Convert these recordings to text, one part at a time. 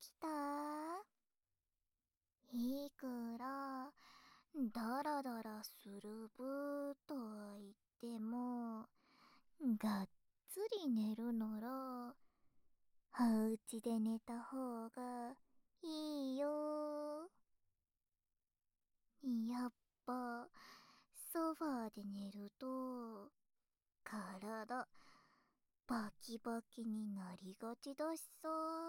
きた？いくらダラダラする部とは言っても、がっつり寝るならお家で寝た方がいいよ。やっぱソファーで寝ると体バキバキになりがちだしさ。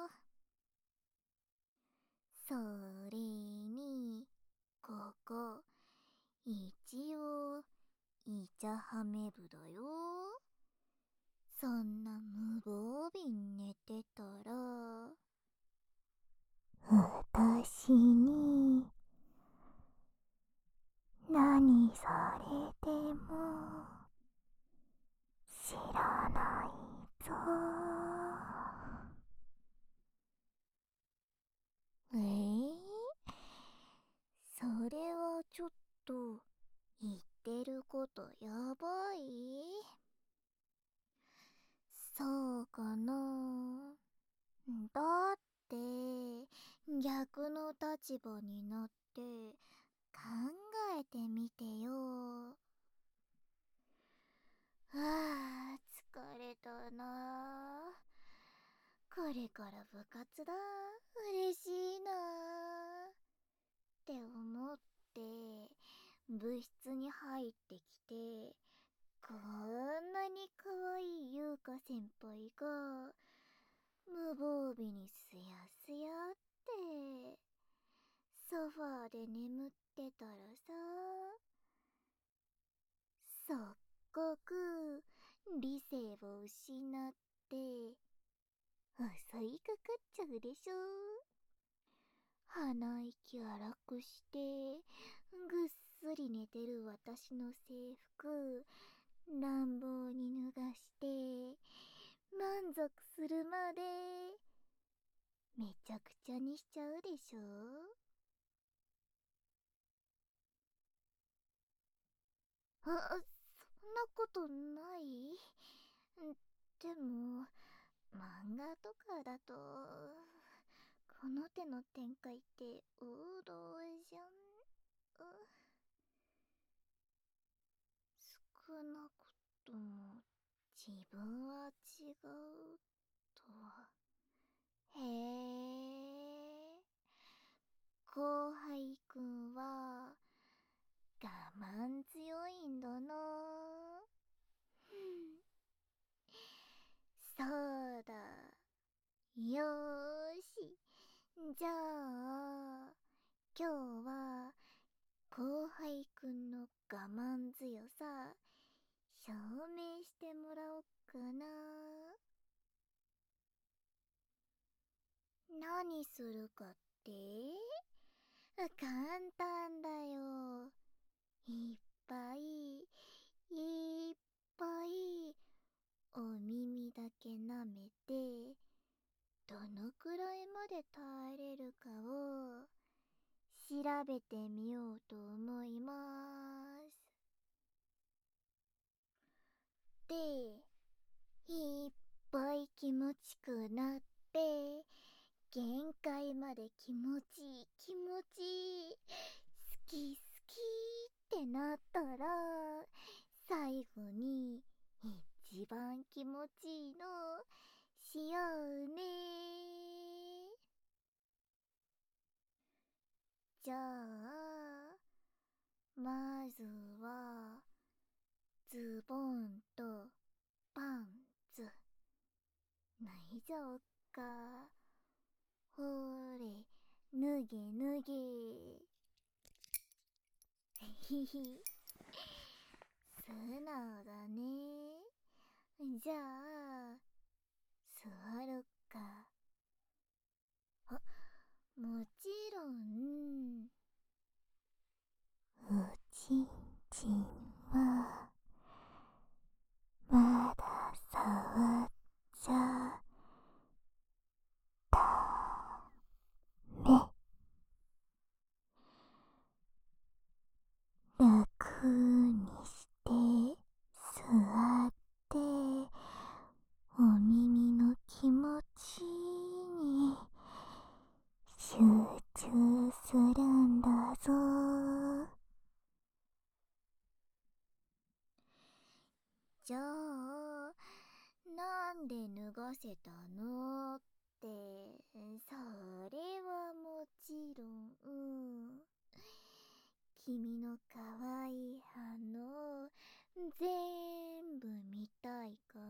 それにここ一応イチャハメ部だよ。そんな無防備に寝てたら私に何されても知らないぞ。それはちょっと言ってることやばい？そうかな。だって逆の立場になって考えてみてよ。疲れたな。これから部活だ。嬉しいなって思って部室に入ってきて、こんなに可愛い優香先輩が無防備にすやすやってソファーで眠ってたらさ、すっごく理性を失って襲いかかっちゃうでしょ。鼻息荒くしてぐっすり寝てる私の制服乱暴に脱がして満足するまでめちゃくちゃにしちゃうでしょ。そんなことない。でも漫画とかだとこの手の展開って王道じゃん。少なくとも自分は違うとは。へえ、後輩くんは我慢強いんだな。そうだ。よーし。じゃあ今日は後輩くんの我慢強さ証明してもらおっかな。何するかって？簡単だよ。いっぱいいっぱいお耳だけ舐めて、どのくらいまで耐えれるかを調べてみようと思います。で、いっぱい気持ちくなって限界まで気持ちいい気持ちいい好き好きってなったら、最後に一番気持ちいいのしようね。じゃあまずはズボンとパンツ脱いじゃおっか。ほーれ、脱げ脱げ。ひひ、素直だね。じゃあ座るか。あ、もちろんおちんちんはまだ触っちゃダメ。楽にして座ってお耳の気持ちにれたのって、それはもちろん、君の可愛い反応全部見たいから。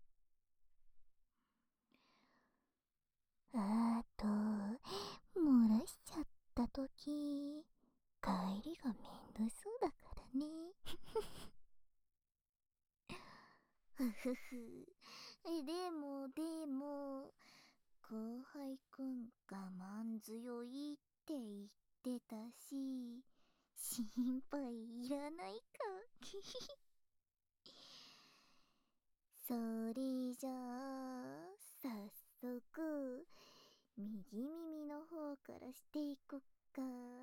あと、漏らしちゃったとき、帰りがめんどそうだからね。ふふふ。でも、後輩くん我慢強いって言ってたし、心配いらないか。それじゃあ、早速、右耳の方からしていこっか。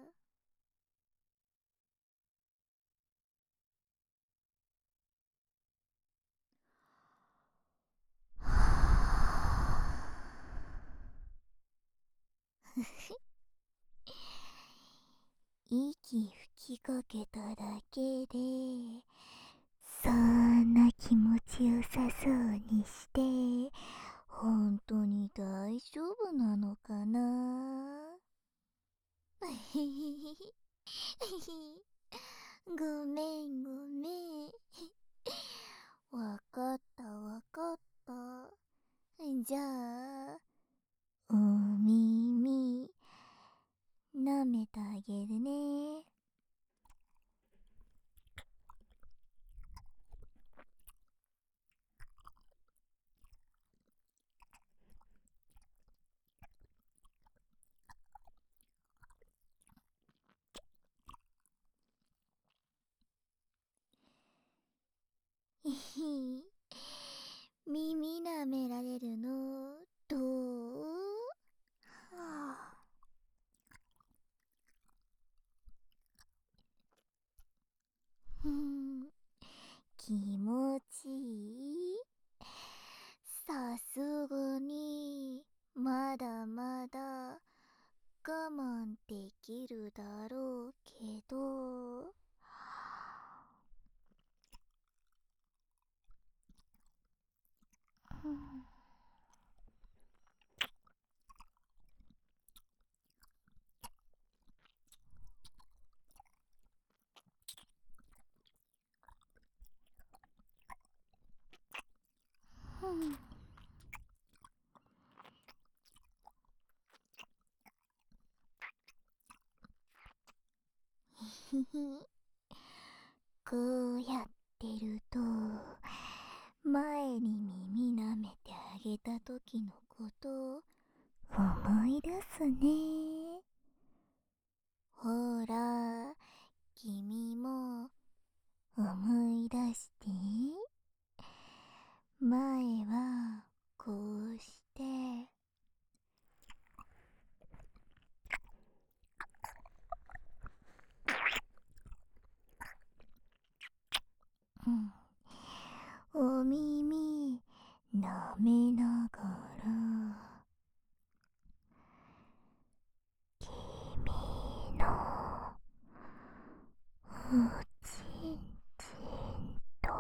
息吹きかけただけで、そんな気持ちよさそうにして、本当に大丈夫なのかな。ごめんごめん。わかったわかった。じゃあ、お耳、舐めてあげるね。耳舐められるのどう？はあ、ふん、気持ちいい？さすがにまだまだ我慢できるだろうけど。ふんふん。ひひ、こうやってると前に耳舐めてあげた時のこと思い出すね。ほら、君も思い出して。前はこうして、うん、お耳舐めながら、君のおちんちんと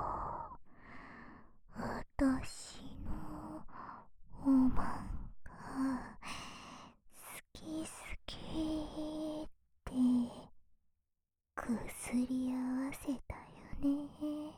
私のおまんが好き好きってくすり合わせたよね。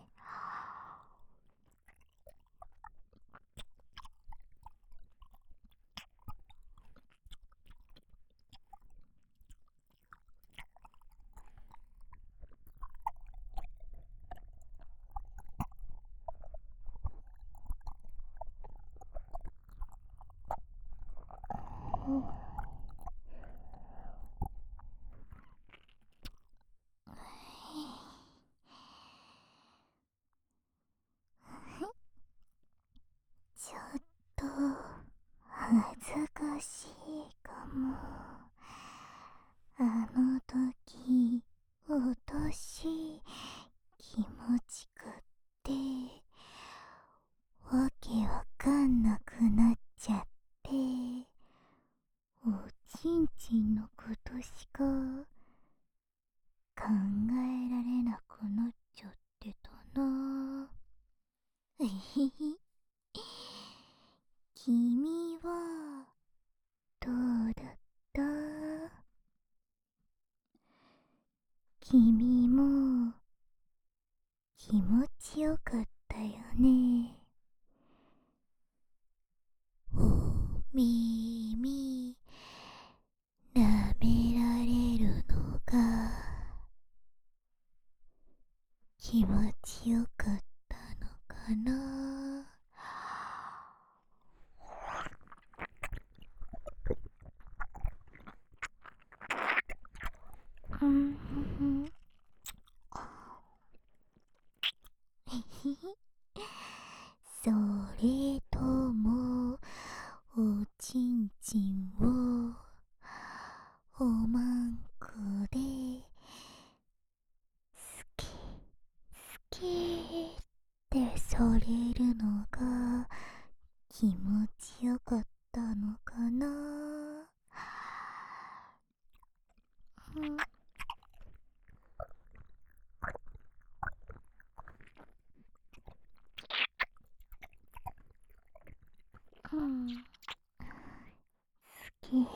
うん、ちょっと恥ずかしいかも。あの時落とし気持ちくってわけわかんなくなっちゃって、おちんちんのことしか考えられなくなっちゃってたな。えへへ。 君も気持ちよかったよね。お耳舐められるのが気持ちよかったのかな。うん。それともおちんちんをおまんこで好き好きってされるのが気持ちよかったのかな。うん、好き。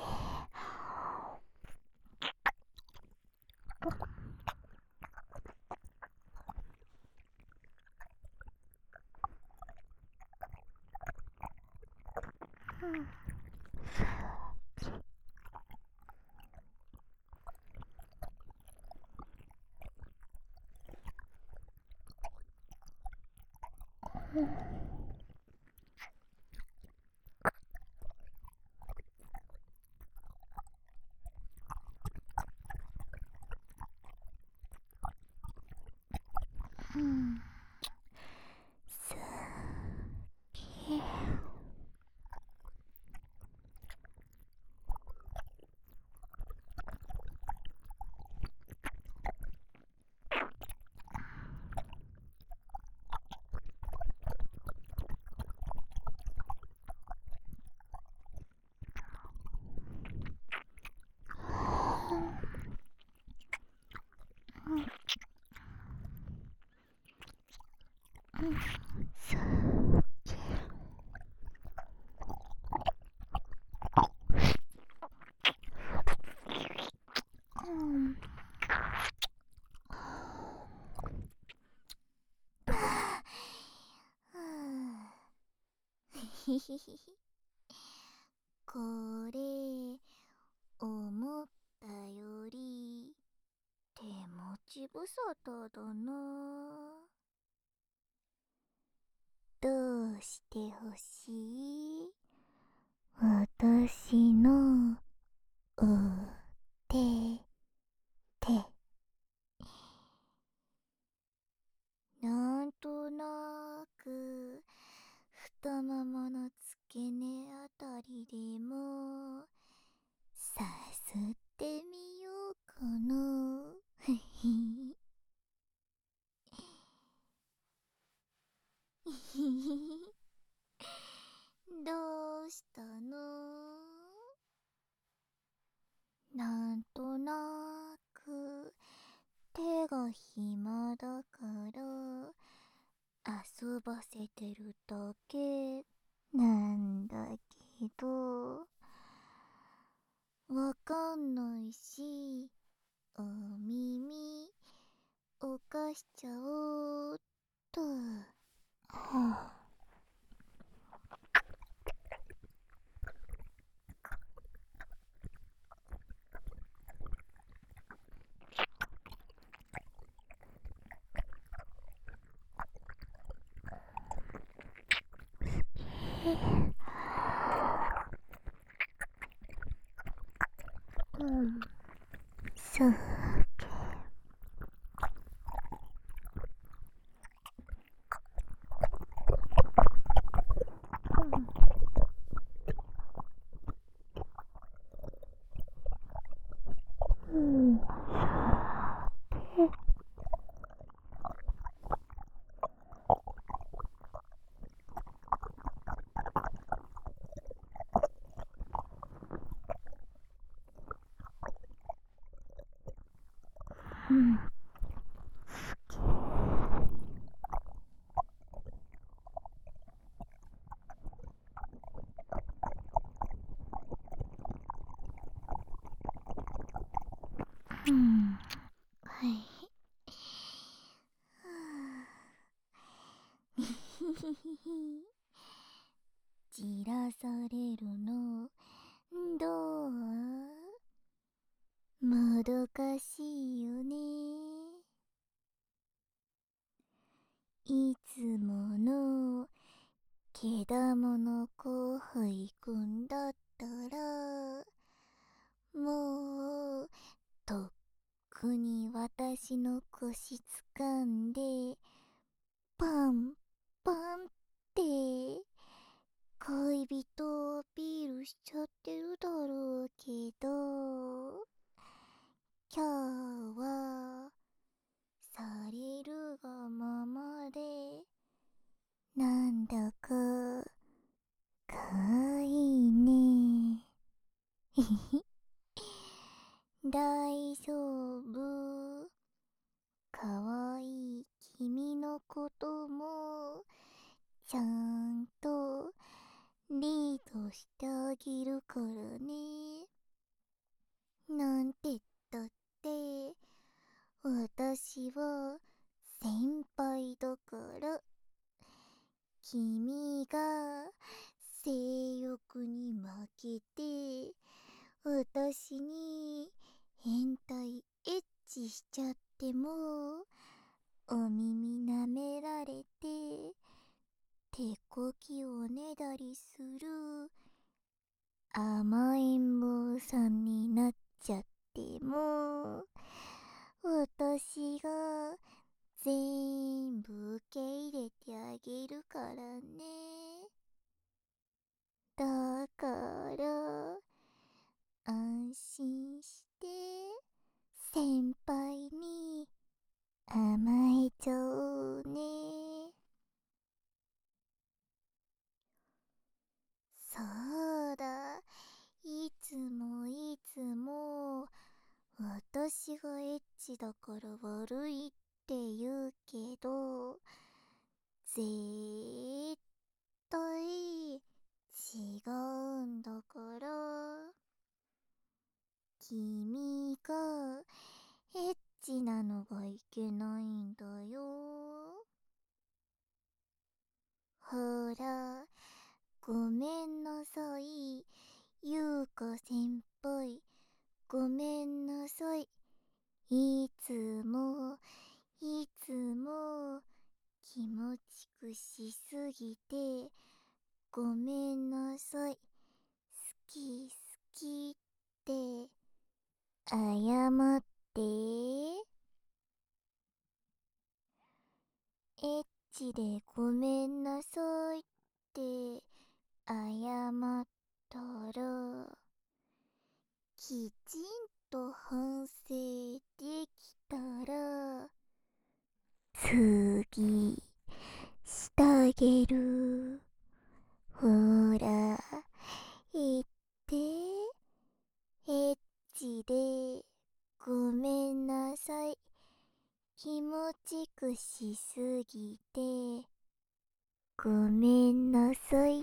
うん、好き。うん。ひひひひ。これ思ったより手持ち無沙汰だな。どうしてほしい？私のお手手。なんとなく太ももの付け根あたりでもさすってみようかな。どうしたの？なんとなく手が暇だから遊ばせてるだけなんだけど、わかんないし、お耳おかしちゃおうっと。はうん、そうけ。うん、うん、うん、うん、はい。 もどかしいよね。いつものけだもの後輩くんだったら、もうとっくに私の腰掴んでパンパンって恋人をアピールしちゃってるだろうけど、今日はされるがままで、なんだかかわいいね。ひひ。大丈夫。かわいい君のこともちゃんとリードしてあげるからね。なんて言ったって私は先輩だから。君が性欲に負けて私に変態エッチしちゃっても、お耳舐められて手こきをねだりする甘えん坊さんになっちゃっても、私が全部受け入れてあげるからね。だから安心して先輩に甘えちゃおうね。そうだ、いつもいつも私がエッチだから悪いって言うけど、絶対違うんだから。君がエッチなのがいけないんだよ。ほら、ごめんなさい、ゆうか先輩。ごめんなさい。いつも、いつも、気持ちくしすぎて、ごめんなさい。好き好きって、謝って。エッチでごめんなさいって謝ったら、きちんと反省できたら、次してあげる。ほら、言って。エッチでごめんなさい。気持ちくしすぎてごめんなさいって。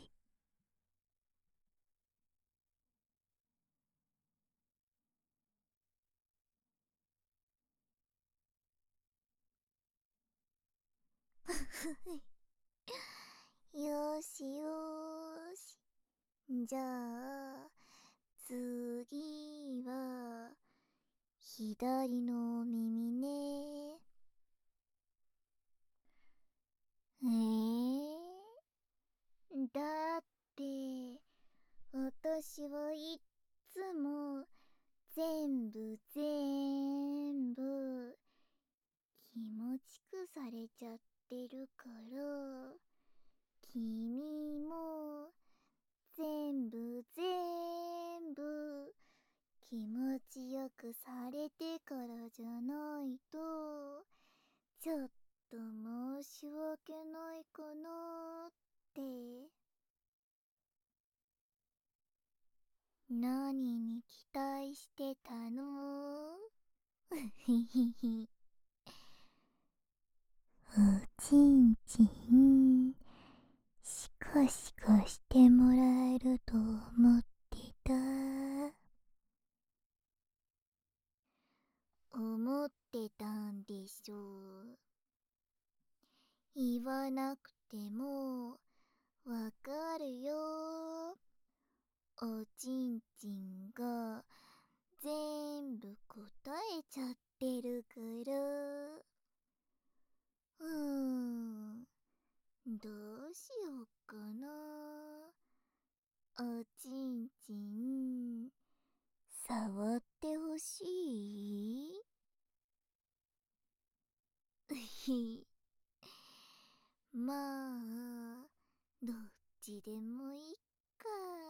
よしよーし。じゃあ次は左の耳ね。だって私はいっつも全部気持ちくされちゃってるから、君も全部気持ちよくされてからじゃないと、ちょっと申し訳ないかなって。何に期待してたの？ひひひ。おちんちん、シカシカしてもらえると思ってた。思ってたんでしょう。言わなくてもわかるよ。おちんちんが全部答えちゃってるから。どうしようかな。おちんちん、触ってほしい？うひ。まあ、どっちでもいいか。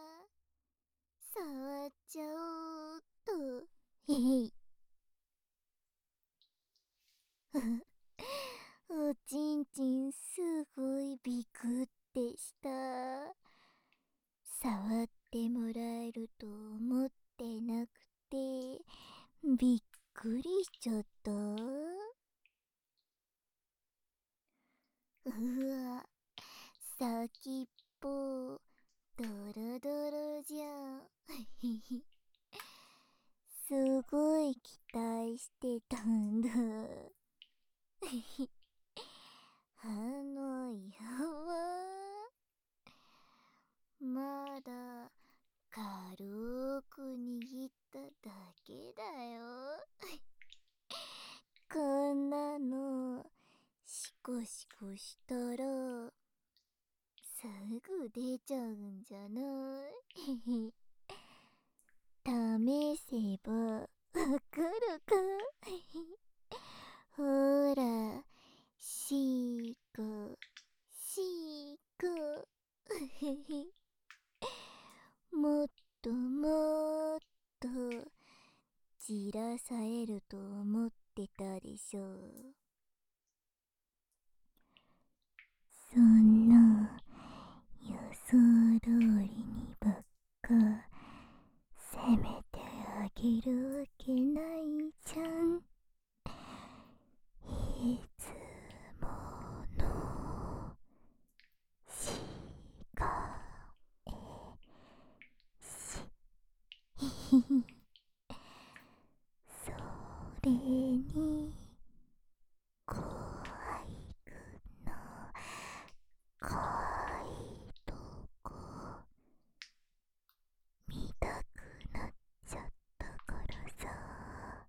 触っちゃおうっと。へい。おちんちんすごいビクってした。触ってもらえると思ってなくて、びっくりしちゃった。うわ、先っぽ、ドロドロじゃん。すごい期待してたんだ。矢は、まだ軽く握っただけだよ。こんなの、シコシコしたら、すぐ出ちゃうんじゃない？試せばわかるか？ほら、シコ、シコ。もっともっとじらされると思ってたでしょ。そんな予想通りにばっか責めてあげるわけないじゃん。いつものしかえしそれに怖いくのかわいいとこ見たくなっちゃったからさ。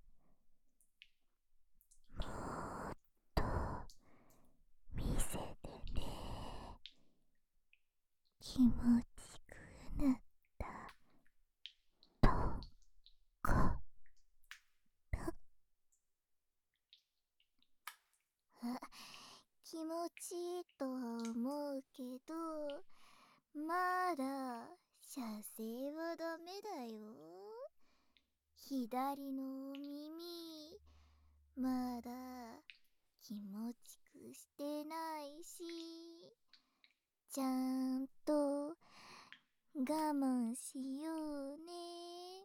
もっと見せてね。気持ちくなったところ。気持ちいいとは思うけど、まだ射精はダメだよ。左のお耳、まだ気持ちくしてないし、ちゃんと我慢しようね。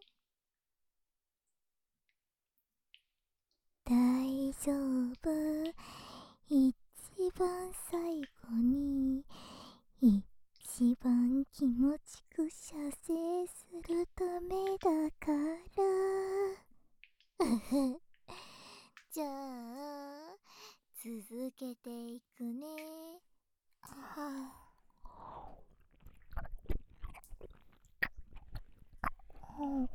大丈夫。一番最後に一番気持ちく射精するためだから。じゃあ続けていくね。はあ、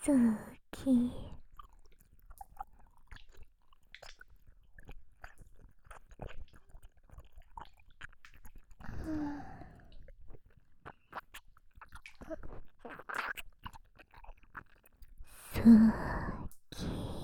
好き。好き。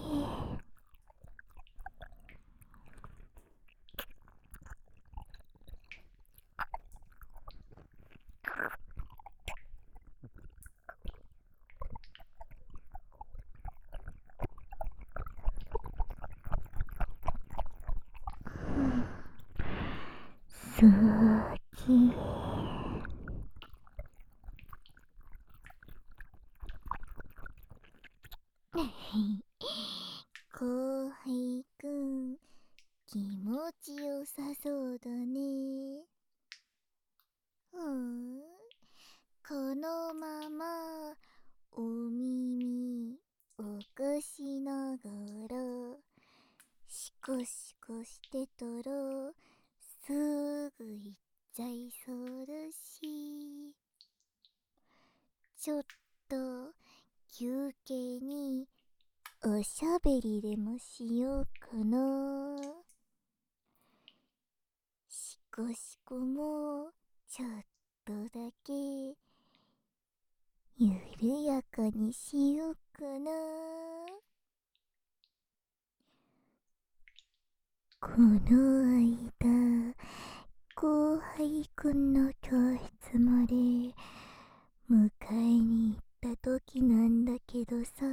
好き。後輩くん、気持ちよさそうだね。このままお耳をかしながらシコシコしてたらすぐ行っちゃいそうだし、ちょっと休憩におしゃべりでもしようかな。シコシコもちょっとだけ緩やかにしようかな。この間後輩くんの教室まで迎えに行った時なんだけどさ、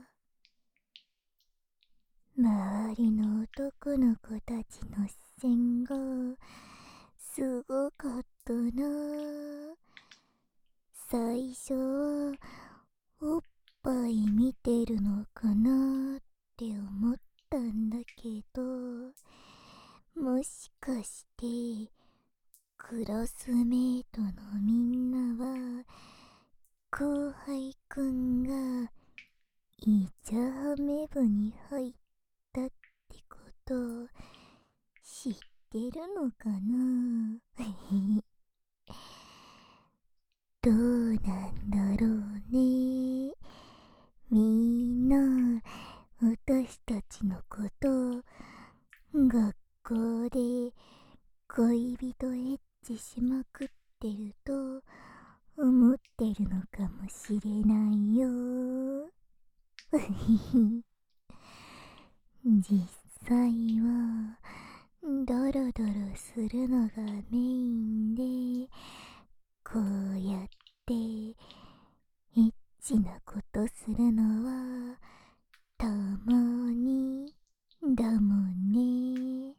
周りの男の子たちの視線がすごかったな。最初はおっぱい見てるのかなって思ったんだけど、もしかしてクラスメートのみんなは後輩くんがイチャハメ部に入ったってこと知ってるのかな。どうなんだろうね。みんな私たちのこと学校で恋人エッチしまくってると思ってるのかもしれないよ。実際はドロドロするのがメインで、こうやってエッチなことするのはたまにだもんね。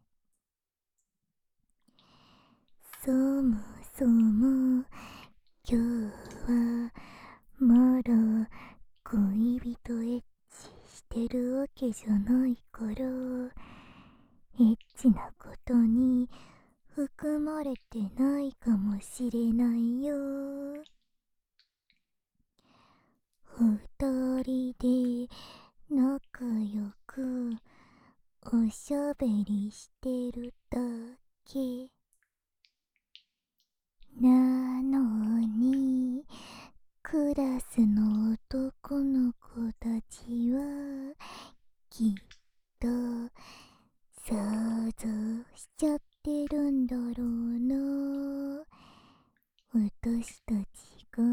そもそも今日はまだ恋人エッチしてるわけじゃないから、エッチなことに含まれてないかもしれないよ。二人で仲良くおしゃべりしてるだけなのに、クラスの男の子たちはきっと想像しちゃってるんだろうな。私たちが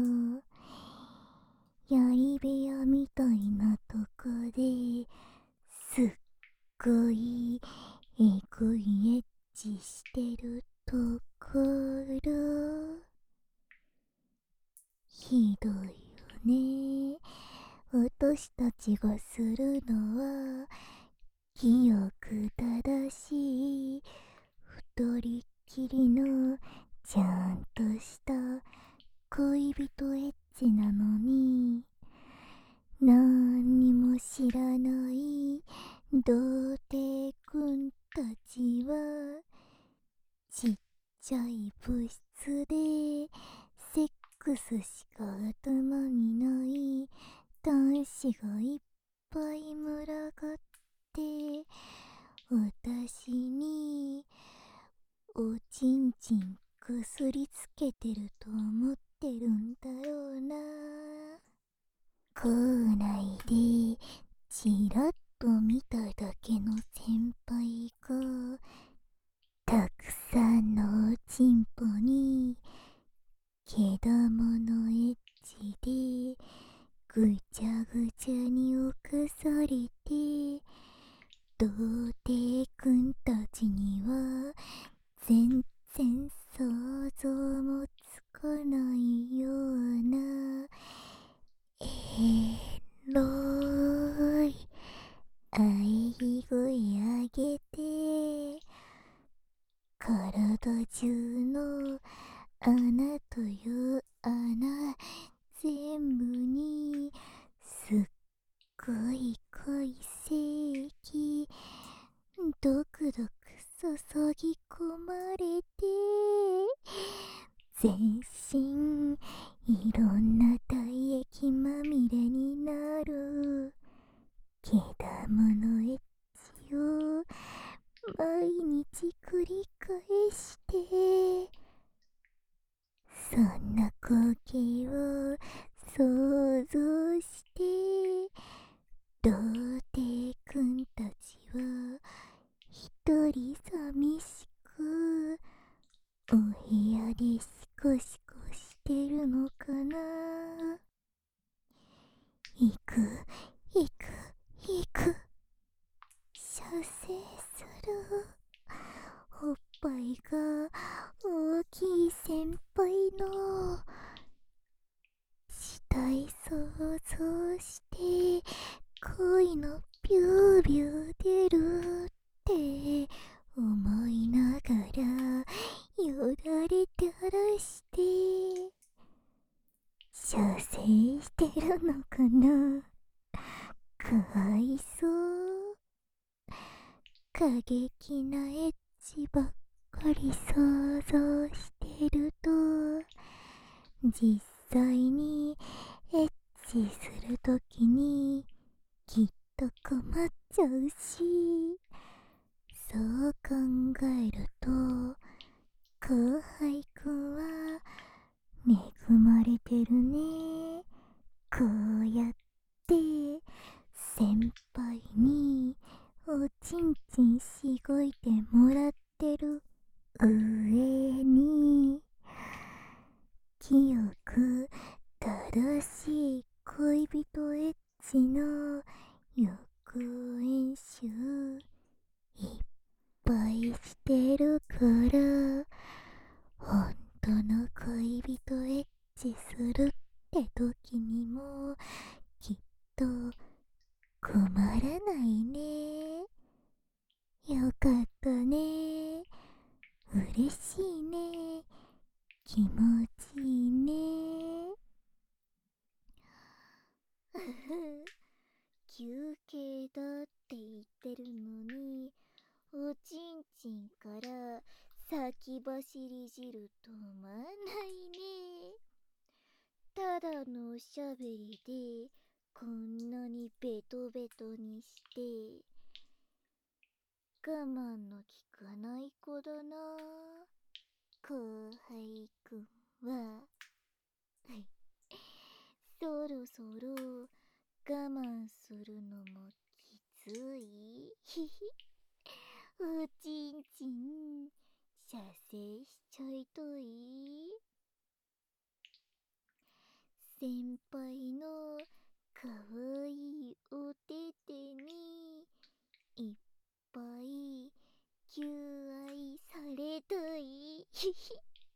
やり部屋みたいなとこですっごいエグいエッチしてるところ、ひどいよね。私たちがするのは清く正しい二人きりのちゃんとした恋人エッチなのに、なんにも知らない童貞くんたちはちっちゃい部室でセックスしか頭にない男子がいっぱい群がって私におちんちんくすりつけてると思ってるんだろうな。 校内でちらっと見ただけの先輩がたくさんのチンポに毛玉のエッジでぐちゃぐちゃに侵されて、童貞くんたちには全然想像もつかないようなロい喘ぎ声上げて、体中の穴という穴全部にすっごい濃い精液ドクドク注ぎ込まれて、全身いろんな体液まみれになる毛玉のエッジを毎日繰り返して、そんな光景を想像して、童貞くんたちは一人寂しくお部屋でシコシコしてるのかな。行く行く行く、射精する。おっぱいが大きい先輩の死体想像して恋のビュービュー出るって思いながらよだれ垂らして射精してるのかな。かわいそう。過激なエッチばっかり想像してると、実際にエッチするときにきっと困っちゃうし、そう考えると後輩くんは恵まれてるね。こうやって先輩におちんちんしごいてもらってる上に、清く正しい恋人エッチの予行演習いっぱいしてるから、本当の恋人エッチするって時にもきっと困らないね。よかったね。嬉しいね。気持ちいいね。休憩だって言ってるのに、おちんちんから先走り汁止まんないね。ただのおしゃべりでこんなにベトベトにして我慢のきかない子だな、後輩くんは。そろそろ我慢するのもきつい。ひひ。おちんちん射精しちゃいたい。先輩のかわいいお手手にいっぱい求愛されたい。ひひ。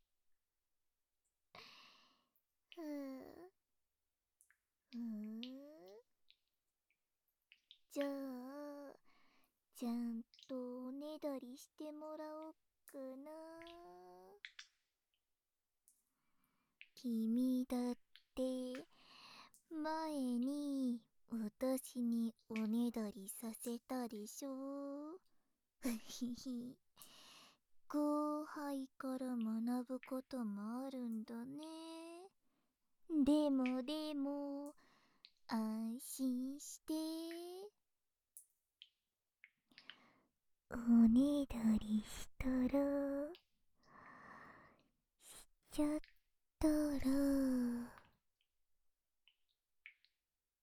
はあ、じゃあちゃんとおねだりしてもらおっかな。君だって前に私におねだりさせたでしょ。ふひひ。後輩から学ぶこともあるんだね。でも安心して。おねだりしたらしちゃったら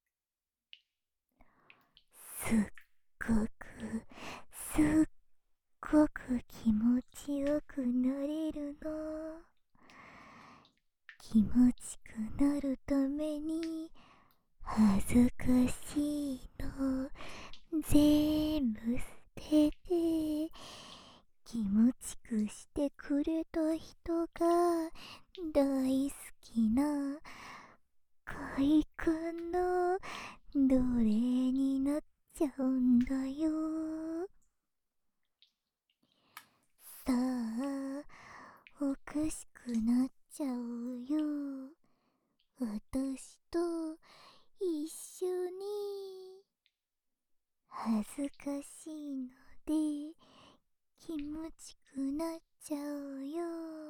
ごくすっごく気持ちよくなれるの。気持ちくなるために恥ずかしいの全部捨てて、気持ちくしてくれた人が大好きな快感の奴隷になっちゃうんだよ。さあ、おかしくなっちゃうよ。私と一緒に。恥ずかしいので気持ちくなっちゃうよ。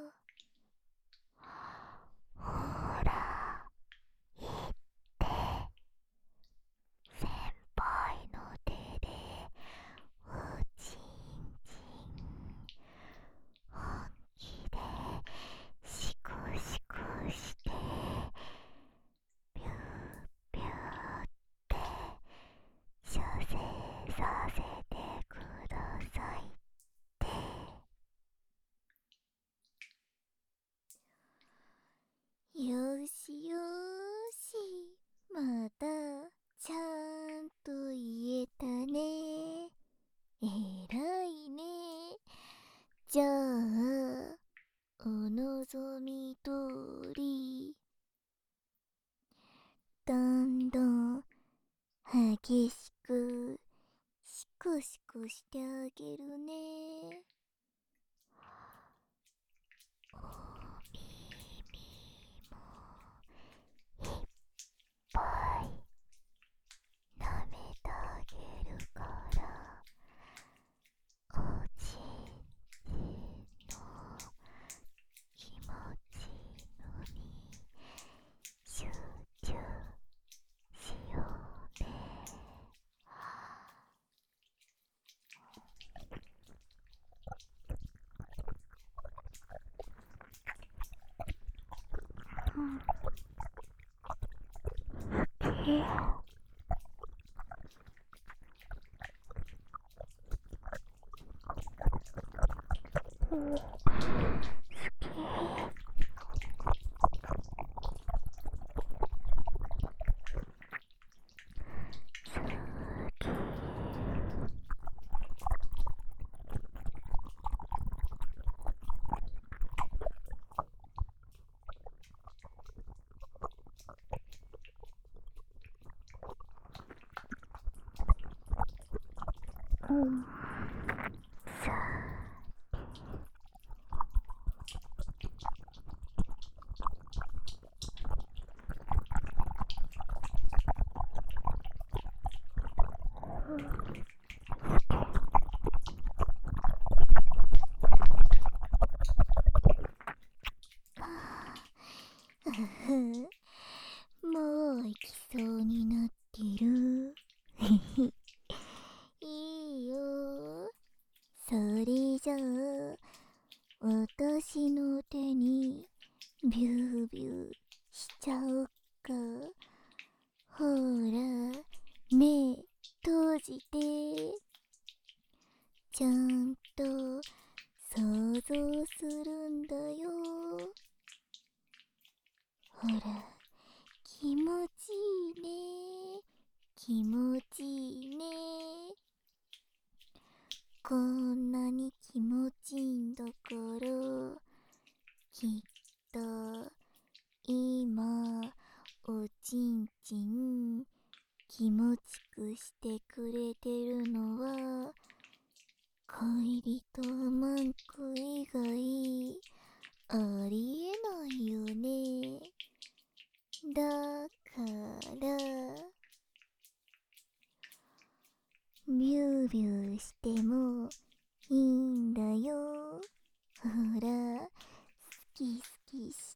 ほら、言って先輩の手でおちんちん本気でシコシコしてピューピューって射精させてくださいって。よしよし、またちゃんと言えたね。えらいね。じゃあお望み通りどんどん激しくシコシコしてあげるね。お耳もいっぱい舐めてあげるから、おちんちんの気持ちいいのに集中しようね。うん、好き。うん、さあ、もう行きそうになってる。いいよ。それじゃあ私の手にビュービューしちゃおっか。ほら、目閉じて。ちゃんと想像するんだよ。ほら、気持ちいいね。気持ちいいね。こんなに気持ちいいんだから、きっと今おちんちん気持ちくしてくれてるのは恋人マンク以外ありえないよね。だからビュービューしてもいいんだよ。ほら、好き好きして。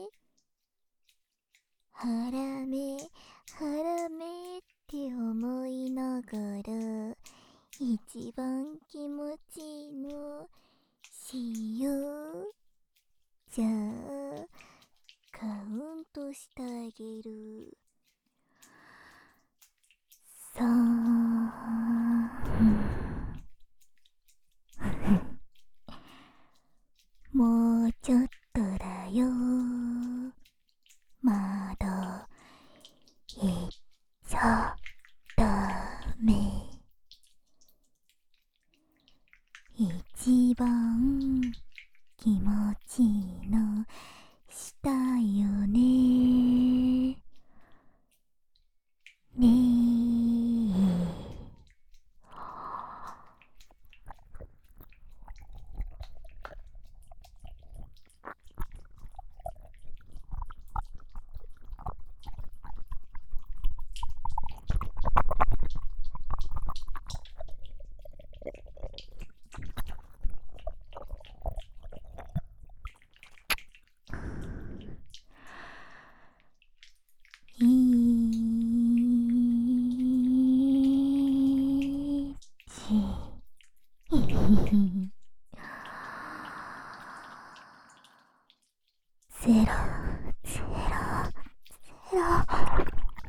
ハラメハラメって思いながら一番気持ちいいのしよう。じゃあカウントしてあげる。3、 ちょっとだよ。まだ行っちゃダメ。一番気持ちいいのしたよね。ねえ。ゼロ、ゼロ、ゼロ。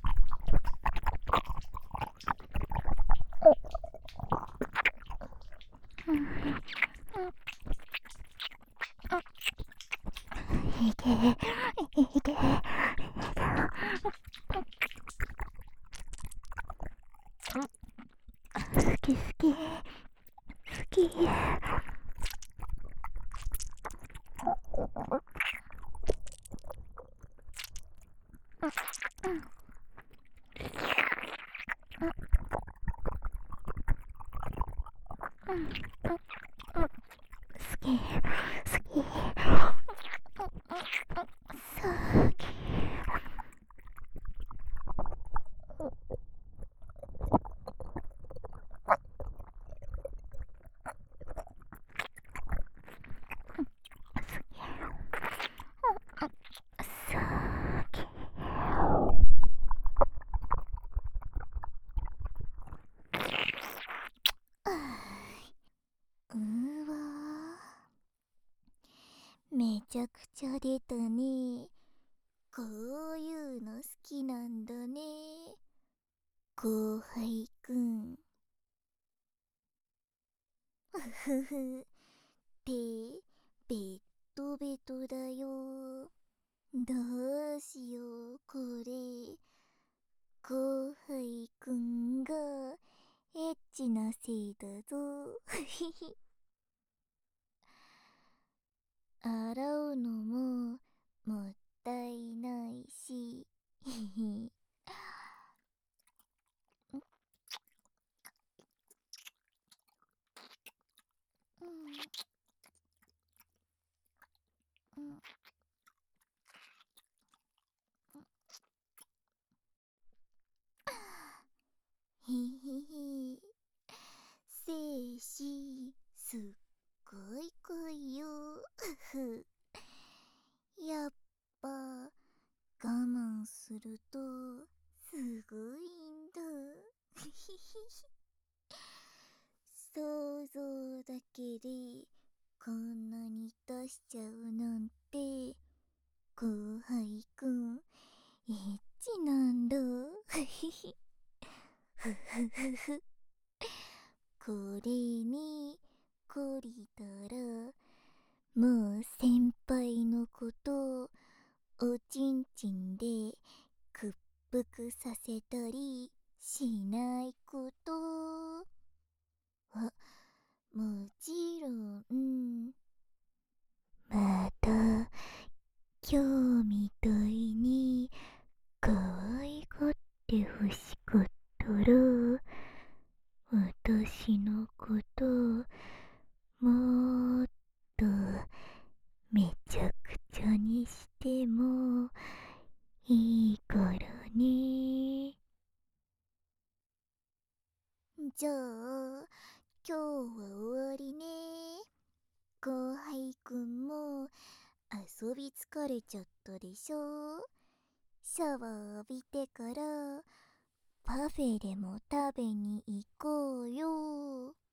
いけ、いけ。好き好き、好き。好き、好き。好き。うわー、めちゃくちゃ出たね。こういうの好きなんだね、後輩くん。ふふ。手、ベッドベトだよ。どうしよう、これ。後輩くんがエッチなせいだぞ。洗うのももったいないし。うんうん。へへへ。精子すっごい濃いよ。やっぱ我慢するとすごいんだ。想像だけでこんなに出しちゃうなんて、後輩くんエッチなんだ。ふふふふ。これに懲りたら、もう先輩のことをおちんちんで屈服させたりしないこと。あ、もちろん。また今日みたいに可愛がってほしかったら、私のこともっとめちゃくちゃにしてもいいからね。じゃあ今日は終わりね。後輩くんも遊び疲れちゃったでしょ。シャワー浴びてからパフェでも食べに行こうよ。